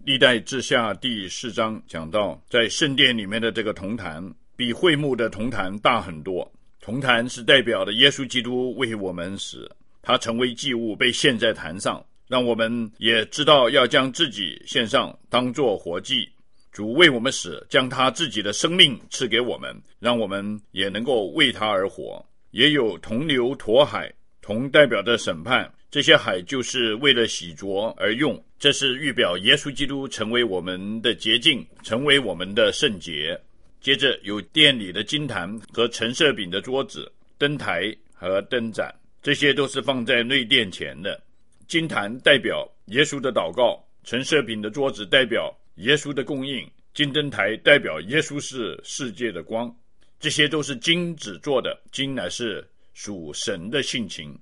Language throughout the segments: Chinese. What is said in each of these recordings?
历代志下第4章讲到，在圣殿里面的这个铜坛比会幕的铜坛大很多。铜坛是代表的耶稣基督为我们死，他成为祭物被献在坛上，让我们也知道要将自己献上，当作活祭。主为我们死，将他自己的生命赐给我们，让我们也能够为他而活。也有铜牛驼海，铜代表的审判，这些海就是为了洗濯而用，这是预表耶稣基督成为我们的洁净，成为我们的圣洁。接着有殿里的金坛和陈设饼的桌子、灯台和灯盏，这些都是放在内殿前的。金坛代表耶稣的祷告，陈设饼的桌子代表耶稣的供应，金灯台代表耶稣是世界的光。这些都是金子做的，金乃是属神的性情。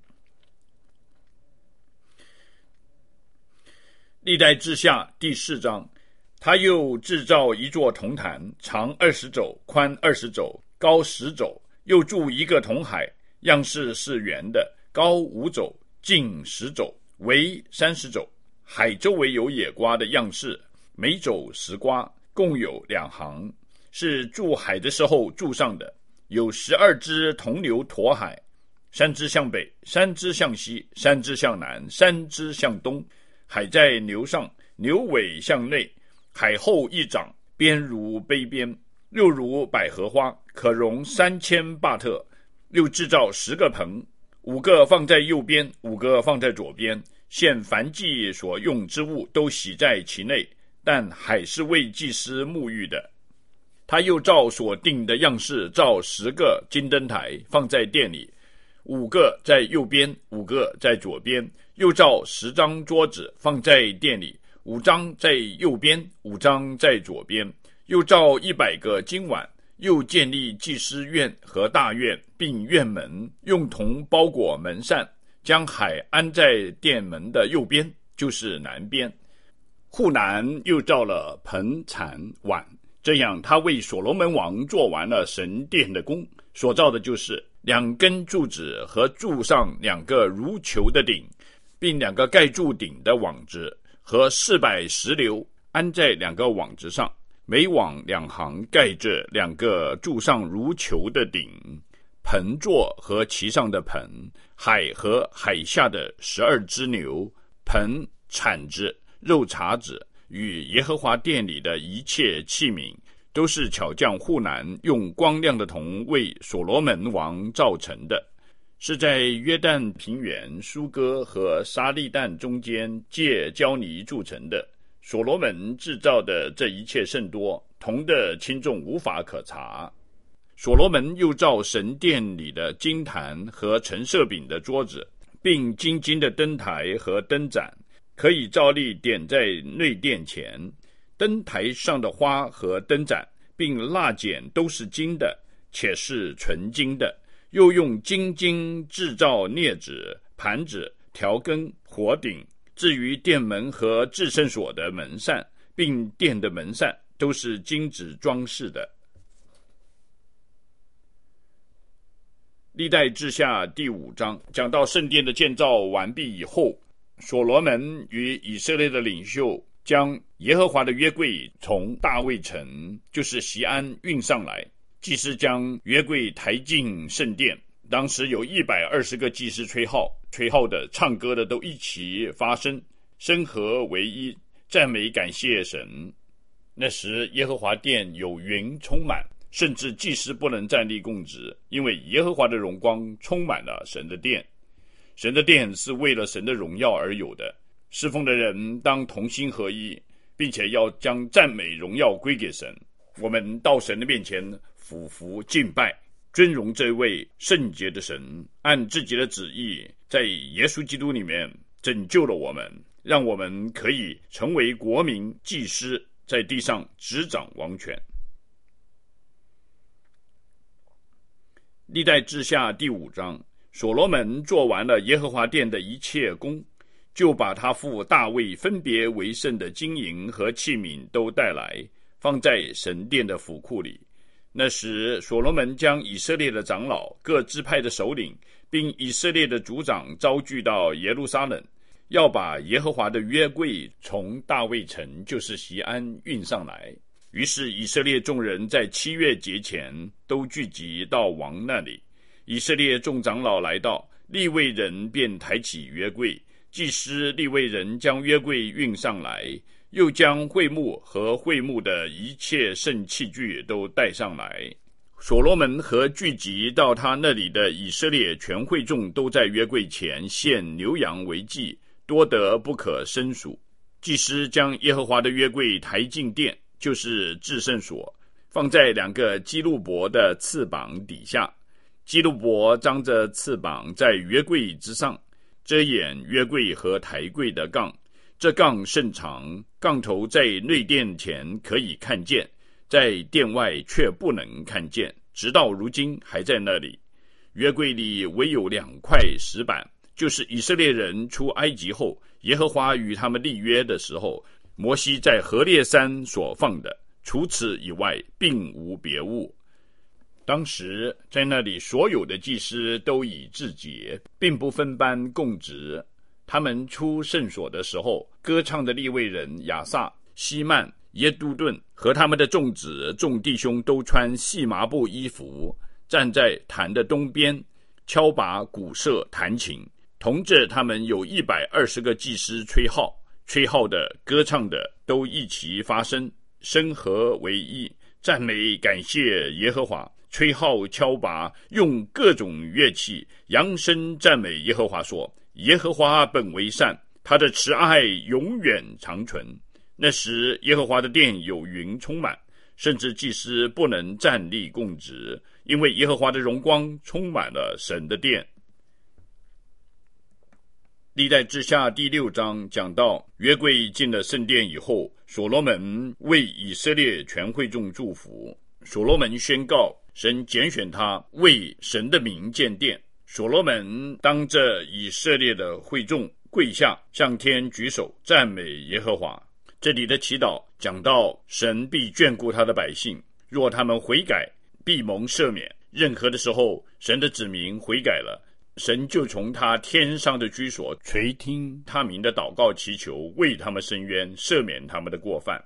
历代志下第4章，他又制造一座铜坛，长20肘，宽20肘，高10肘，又铸一个铜海，样式是圆的，高5肘，径10肘，围30肘。海周围有野瓜的样式，每肘10瓜，共有2行，是筑海的时候筑上的。有12只铜牛驮海，3只向北，3只向西，3只向南，3只向东。海在牛上，牛尾向内，海后一掌，边如杯边，又如百合花，可容3000巴特。又制造10个盆，5个放在右边，5个放在左边，献燔祭所用之物都洗在其内，但海是为祭司沐浴的。他又照所定的样式造10个金灯台，放在殿里，5个在右边，5个在左边。又照10张桌子放在殿里，5张在右边，5张在左边。又照100个金碗，又建立祭司院和大院，并院门，用铜包裹门扇，将海安在殿门的右边，就是南边。户南又造了盆铲碗，这样他为所罗门王做完了神殿的工，所造的就是2根柱子和柱上2个如球的顶，并2个盖住顶的网子和400石榴安在2个网子上，每网2行盖着2个柱上如球的顶。盆座和其上的盆，海和海下的12只牛，盆、铲子、肉茬子与耶和华殿里的一切器皿，都是巧匠户南用光亮的铜为所罗门王造成的，是在约旦平原苏哥和沙利旦中间借胶泥铸成的。所罗门制造的这一切甚多，铜的轻重无法可查。所罗门又造神殿里的金坛和陈设饼的桌子，并金的灯台和灯盏，可以照例点在内殿前。灯台上的花和灯盏并蜡剪都是金的，且是纯金的。又用金晶制造镊子、盘子、调羹、火鼎。至于殿门和至圣所的门扇，并殿的门扇，都是金子装饰的。历代志下第5章讲到圣殿的建造完毕以后，所罗门与以色列的领袖将耶和华的约柜从大卫城，就是锡安运上来，祭司将约柜抬进圣殿。当时有120个祭司吹号，吹号的、唱歌的都一起发声，声和为一，赞美感谢神。那时耶和华殿有云充满，甚至祭司不能站立供职，因为耶和华的荣光充满了神的殿。神的殿是为了神的荣耀而有的，侍奉的人当同心合一，并且要将赞美荣耀归给神。我们到神的面前俯伏敬拜，尊荣这位圣洁的神，按自己的旨意在耶稣基督里面拯救了我们，让我们可以成为国民祭司，在地上执掌王权。历代志下第5章，所罗门做完了耶和华殿的一切工，就把他父大卫分别为圣的金银和器皿都带来，放在神殿的府库里。那时所罗门将以色列的长老、各支派的首领，并以色列的族长招聚到耶路撒冷， 要把耶和华的约柜从大卫城，就是锡安运上来。于是以色列众人在7月节前都聚集到王那里。以色列众长老来到，利未人便抬起约柜，祭司利未人将约柜运上来，又将会幕和会幕的一切圣器具都带上来。所罗门和聚集到他那里的以色列全会众都在约柜前献牛羊为祭，多得不可胜数。祭司将耶和华的约柜抬进殿，就是至圣所，放在2个基路伯的翅膀底下。基路伯张着翅膀在约柜之上，遮掩约柜和抬柜的杠。这杠甚长，杠头在内殿前可以看见，在殿外却不能看见，直到如今还在那里。约柜里唯有2块石板，就是以色列人出埃及后，耶和华与他们立约的时候，摩西在何烈山所放的，除此以外并无别物。当时在那里所有的祭司都已自洁，并不分班供职。他们出圣所的时候，歌唱的利未人亚萨、希曼、耶都顿和他们的众子众弟兄都穿细麻布衣服，站在坛的东边，敲拔鼓瑟弹琴。同着他们有120个祭司吹号，吹号的歌唱的都一齐发声，声和为一，赞美感谢耶和华，吹号敲拔，用各种乐器扬声赞美耶和华，说耶和华本为善，他的慈爱永远长存。那时耶和华的殿有云充满，甚至祭司不能站立供职，因为耶和华的荣光充满了神的殿。历代志下第6章讲到约柜进了圣殿以后，所罗门为以色列全会众祝福。所罗门宣告神拣选他为神的名建殿。所罗门当着以色列的会众跪下，向天举手赞美耶和华。这里的祈祷讲到神必眷顾他的百姓，若他们悔改，必蒙赦免。任何的时候神的子民悔改了，神就从他天上的居所垂听他民的祷告祈求，为他们伸冤，赦免他们的过犯。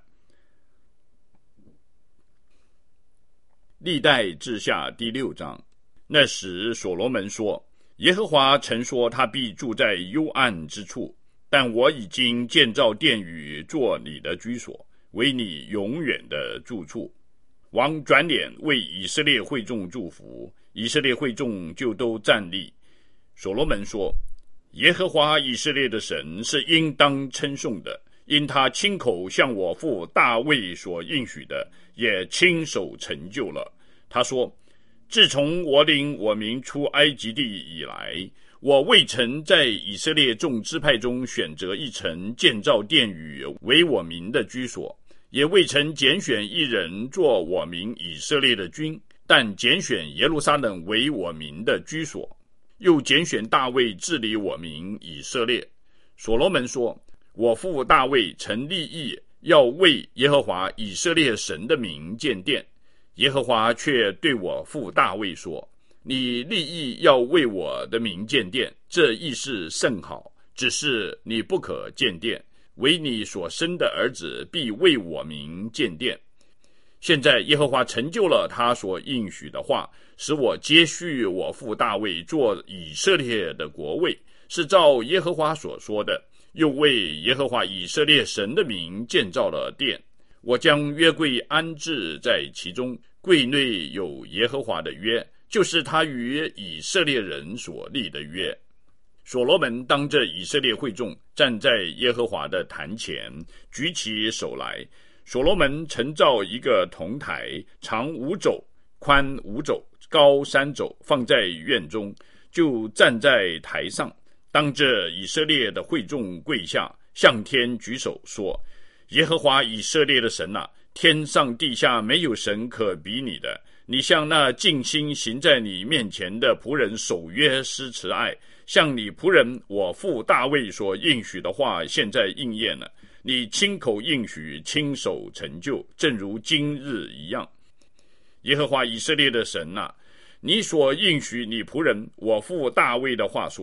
历代志下第6章，那时所罗门说，耶和华曾说他必住在幽暗之处，但我已经建造殿宇做你的居所，为你永远的住处。王转脸为以色列会众祝福，以色列会众就都站立。所罗门说，耶和华以色列的神是应当称颂的，因他亲口向我父大卫所应许的，也亲手成就了。他说，自从我领我民出埃及地以来，我未曾在以色列众支派中选择一城建造殿宇为我民的居所，也未曾拣选一人做我民以色列的君，但拣选耶路撒冷为我民的居所，又拣选大卫治理我民以色列。所罗门说，我父大卫曾立意要为耶和华以色列神的名建殿，耶和华却对我父大卫说，你立意要为我的名建殿，这意思甚好，只是你不可建殿，为你所生的儿子必为我名建殿。现在耶和华成就了他所应许的话，使我接续我父大卫做以色列的国位，是照耶和华所说的，又为耶和华以色列神的名建造了殿。我将约柜安置在其中，柜内有耶和华的约，就是他与以色列人所立的约。所罗门当着以色列会众站在耶和华的坛前，举起手来。所罗门曾造一个铜台，长5肘，宽5肘，高3肘，放在院中，就站在台上，当着以色列的会众跪下，向天举手说，耶和华以色列的神啊，天上地下没有神可比你的，你向那尽心行在你面前的仆人守约施慈爱，像你仆人我父大卫所应许的话现在应验了，你亲口应许，亲手成就，正如今日一样。耶和华以色列的神啊，你所应许你仆人我父大卫的话说，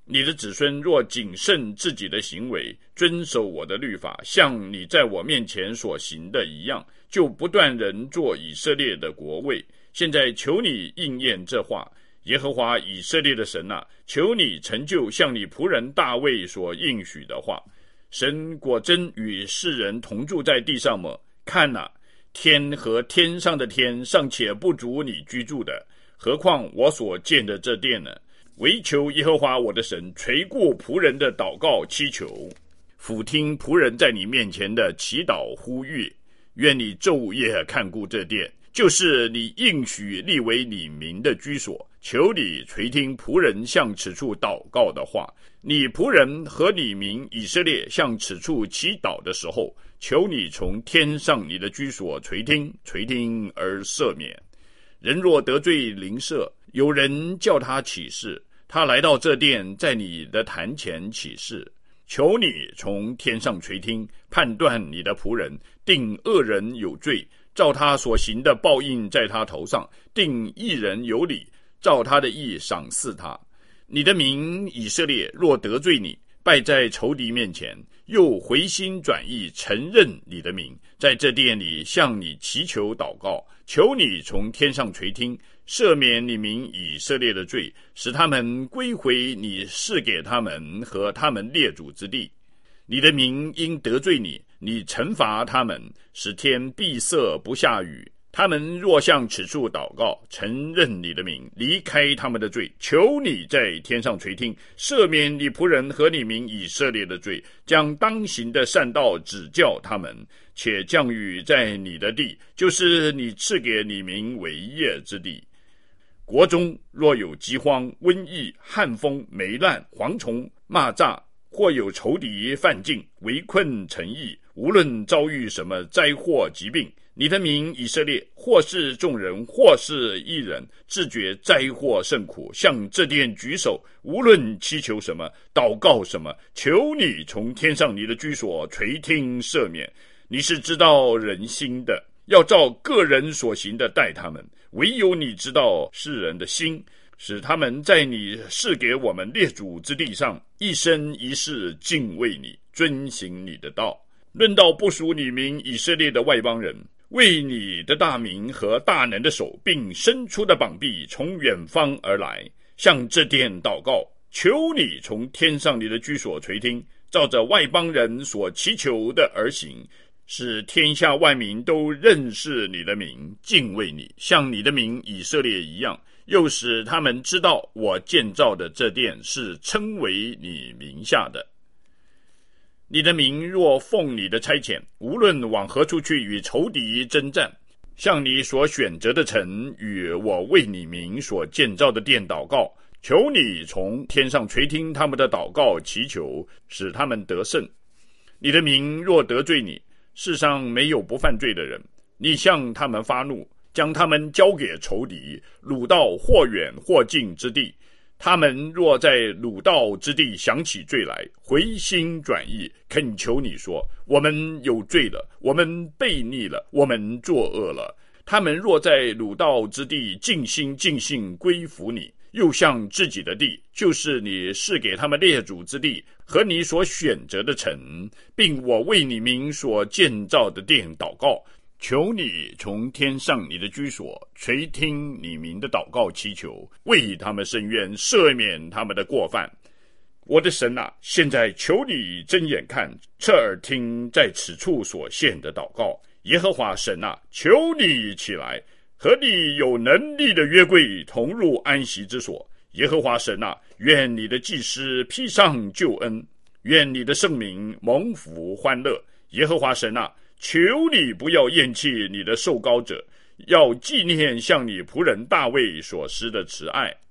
你的子孙若谨慎自己的行为，遵守我的律法，像你在我面前所行的一样，就不断人做以色列的国位。现在求你应验这话，耶和华以色列的神啊，求你成就像你仆人大卫所应许的话。神果真与世人同住在地上么？看啊，天和天上的天尚且不足你居住的，何况我所建的这殿呢？唯求耶和华我的神垂顾仆人的祷告祈求，俯听仆人在你面前的祈祷呼吁。愿你昼夜看顾这殿，就是你应许立为你名的居所。求你垂听仆人向此处祷告的话。你仆人和你民以色列向此处祈祷的时候，求你从天上你的居所垂听而赦免。人若得罪邻舍，有人叫他起誓，他来到这殿，在你的坛前起誓，求你从天上垂听，判断你的仆人，定恶人有罪，照他所行的报应在他头上，定义人有理，照他的义赏赐他。你的民以色列若得罪你，败在仇敌面前，又回心转意承认你的名，在这殿里向你祈求祷告，求你从天上垂听，赦免你民以色列的罪，使他们归回你赐给他们和他们列祖之地。你的民因得罪你，你惩罚他们，使天闭塞不下雨。他们若向此处祷告，承认你的名，离开他们的罪，求你在天上垂听，赦免你仆人和你民以色列的罪，将当行的善道指教他们，且降雨在你的地，就是你赐给你民为业之地。国中若有饥荒、瘟疫、旱风、霉烂、蝗虫、蚂蚱，或有仇敌犯境，围困城邑，无论遭遇什么灾祸疾病，你的民以色列，或是众人，或是一人，自觉灾祸甚苦，向这殿举手，无论祈求什么，祷告什么，求你从天上你的居所垂听赦免。你是知道人心的，要照个人所行的待他们，唯有你知道世人的心，使他们在你赐给我们列祖之地上，一生一世敬畏你，遵行你的道。论到不属你民以色列的外邦人，为你的大名和大能的手，并伸出的膀臂，从远方而来，向这殿祷告，求你从天上你的居所垂听，照着外邦人所祈求的而行，使天下万民都认识你的名，敬畏你，像你的名以色列一样，又使他们知道我建造的这殿是称为你名下的。你的民若奉你的差遣，无论往何处去与仇敌征战，向你所选择的城与我为你民所建造的殿祷告，求你从天上垂听他们的祷告祈求，使他们得胜。你的民若得罪你，世上没有不犯罪的人，你向他们发怒，将他们交给仇敌，掳到或远或近之地。他们若在掳到之地想起罪来，回心转意，恳求你说，我们有罪了，我们悖逆了，我们作恶了。他们若在掳到之地尽心尽性归服你，又向自己的地，就是你赐给他们列祖之地和你所选择的城，并我为你名所建造的殿祷告，求你从天上你的居所垂听你民的祷告祈求，为他们伸冤，赦免他们的过犯。我的神啊，现在求你睁眼看，侧耳听在此处所献的祷告。耶和华神啊，求你起来，和你有能力的约柜同入安息之所。耶和华神啊，愿你的祭司披上救恩，愿你的圣名蒙福欢乐。耶和华神啊，求你不要厌弃你的受膏者，要纪念向你仆人大卫所施的慈爱。